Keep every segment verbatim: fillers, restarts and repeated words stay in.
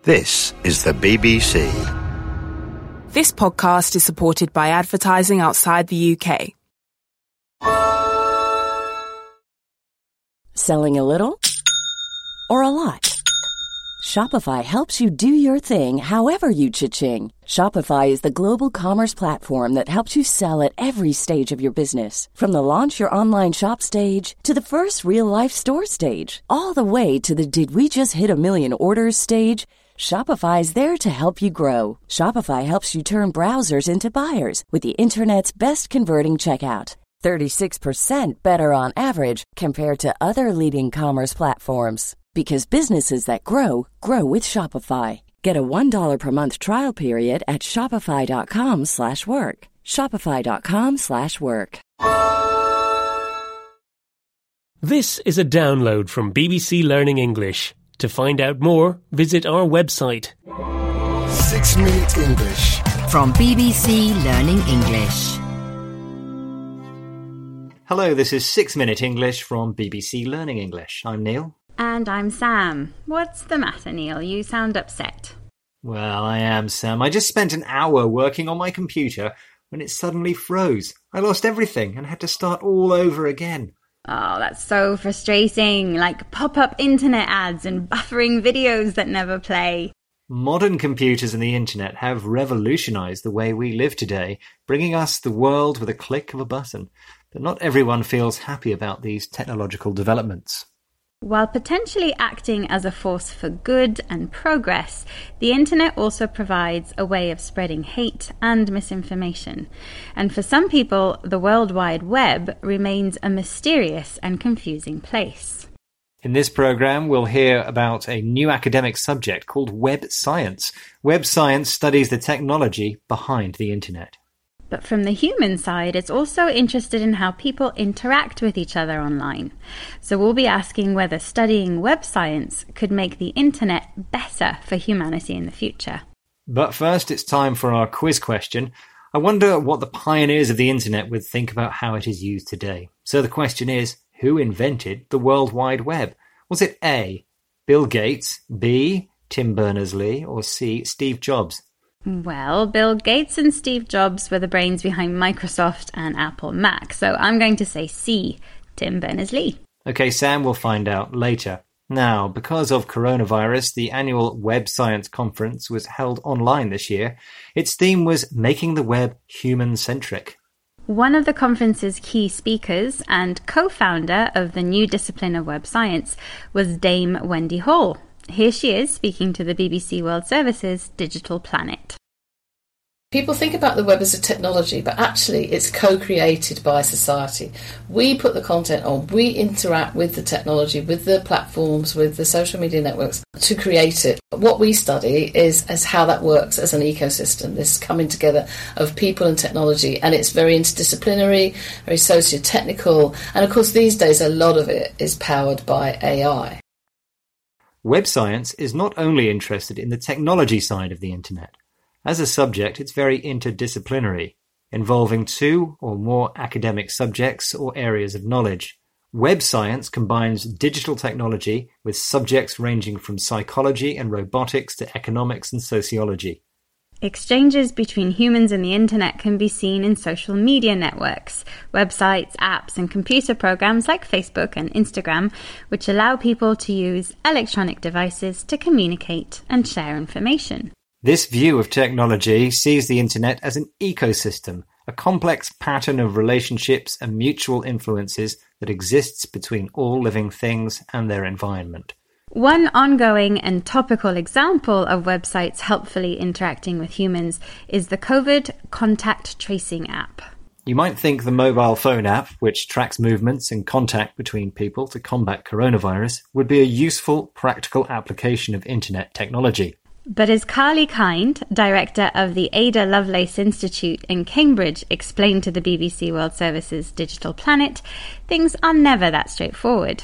This is the B B C. This podcast is supported by advertising outside the U K. Selling a little or a lot? Shopify helps you do your thing however you cha-ching. Shopify is the global commerce platform that helps you sell at every stage of your business. From the launch your online shop stage to the first real-life store stage, all the way to the did we just hit a million orders stage. Shopify is there to help you grow. Shopify helps you turn browsers into buyers with the internet's best converting checkout. thirty-six percent better on average compared to other leading commerce platforms. Because businesses that grow, grow with Shopify. Get a one dollar per month trial period at shopify.com slash work. Shopify.com slash work. This is a download from B B C Learning English. To find out more, visit our website. Six Minute English. From B B C Learning English. Hello, this is Six Minute English from B B C Learning English. I'm Neil. And I'm Sam. What's the matter, Neil? You sound upset. Well, I am, Sam. I just spent an hour working on my computer when it suddenly froze. I lost everything and had to start all over again. Oh, that's so frustrating. Like pop-up internet ads and buffering videos that never play. Modern computers and the internet have revolutionized the way we live today, bringing us the world with a click of a button. But not everyone feels happy about these technological developments. While potentially acting as a force for good and progress, the internet also provides a way of spreading hate and misinformation. And for some people, the World Wide Web remains a mysterious and confusing place. In this programme, we'll hear about a new academic subject called web science. Web science studies the technology behind the internet. But from the human side, it's also interested in how people interact with each other online. So we'll be asking whether studying web science could make the internet better for humanity in the future. But first, it's time for our quiz question. I wonder what the pioneers of the internet would think about how it is used today. So the question is, who invented the World Wide Web? Was it A, Bill Gates, B, Tim Berners-Lee, or C, Steve Jobs? Well, Bill Gates and Steve Jobs were the brains behind Microsoft and Apple Mac, so I'm going to say C, Tim Berners-Lee. Okay, Sam, we'll find out later. Now, because of coronavirus, the annual Web Science Conference was held online this year. Its theme was Making the Web Human-Centric. One of the conference's key speakers and co-founder of the new discipline of web science was Dame Wendy Hall. Here she is speaking to the B B C World Service's Digital Planet. People think about the web as a technology, but actually it's co-created by society. We put the content on, we interact with the technology, with the platforms, with the social media networks to create it. What we study is as how that works as an ecosystem, this coming together of people and technology, and it's very interdisciplinary, very socio-technical, and of course these days a lot of it is powered by A I. Web science is not only interested in the technology side of the internet. As a subject, it's very interdisciplinary, involving two or more academic subjects or areas of knowledge. Web science combines digital technology with subjects ranging from psychology and robotics to economics and sociology. Exchanges between humans and the internet can be seen in social media networks, websites, apps, and computer programs like Facebook and Instagram, which allow people to use electronic devices to communicate and share information. This view of technology sees the internet as an ecosystem, a complex pattern of relationships and mutual influences that exists between all living things and their environment. One ongoing and topical example of websites helpfully interacting with humans is the COVID contact tracing app. You might think the mobile phone app, which tracks movements and contact between people to combat coronavirus, would be a useful, practical application of internet technology. But as Carly Kind, director of the Ada Lovelace Institute in Cambridge, explained to the B B C World Service's Digital Planet, things are never that straightforward.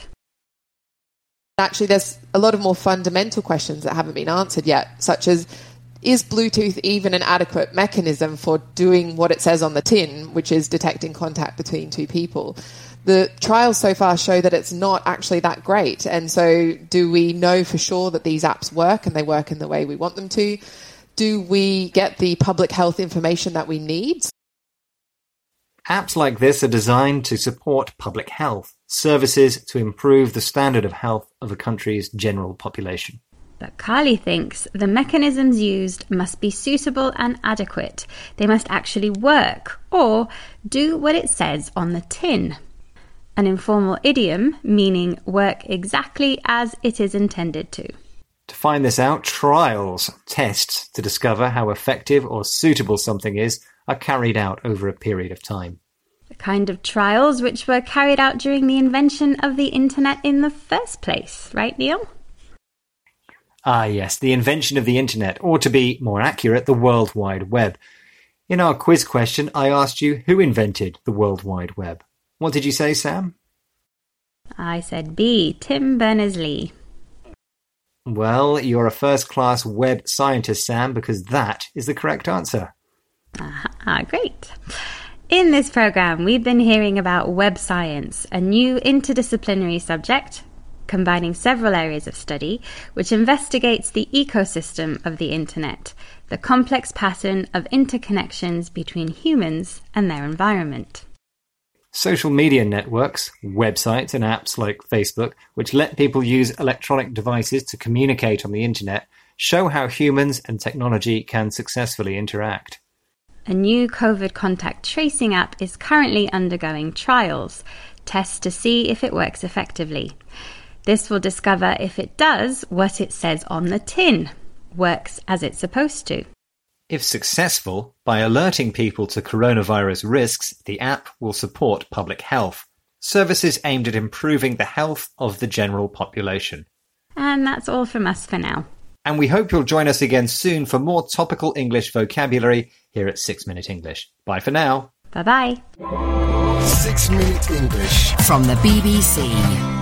Actually, there's a lot of more fundamental questions that haven't been answered yet, such as, is Bluetooth even an adequate mechanism for doing what it says on the tin, which is detecting contact between two people? the trials so far show that it's not actually that great. And so do we know for sure that these apps work and they work in the way we want them to? Do we get the public health information that we need? Apps like this are designed to support public health, services to improve the standard of health of a country's general population. But Carly thinks the mechanisms used must be suitable and adequate. They must actually work, or do what it says on the tin. An informal idiom meaning work exactly as it is intended to. To find this out, trials, tests to discover how effective or suitable something is, are carried out over a period of time. The kind of trials which were carried out during the invention of the internet in the first place, right, Neil? Ah, yes, the invention of the internet, or to be more accurate, the World Wide Web. In our quiz question, I asked you who invented the World Wide Web. What did you say, Sam? I said B, Tim Berners-Lee. Well, you're a first-class web scientist, Sam, because that is the correct answer. Ah, great. In this program, we've been hearing about web science, a new interdisciplinary subject combining several areas of study, which investigates the ecosystem of the internet, the complex pattern of interconnections between humans and their environment. Social media networks, websites and apps like Facebook, which let people use electronic devices to communicate on the internet, show how humans and technology can successfully interact. A new COVID contact tracing app is currently undergoing trials, tests to see if it works effectively. This will discover if it does what it says on the tin, works as it's supposed to. If successful, by alerting people to coronavirus risks, the app will support public health, services aimed at improving the health of the general population. And that's all from us for now. And we hope you'll join us again soon for more topical English vocabulary here at Six Minute English. Bye for now. Bye-bye. Six Minute English From the B B C.